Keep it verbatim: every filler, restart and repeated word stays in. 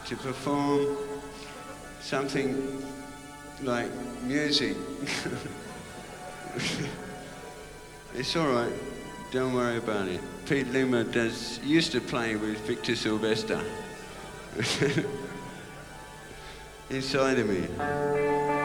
to perform something like music. It's all right, don't worry about it. Pete Lima does used to play with Victor Sylvester inside of me.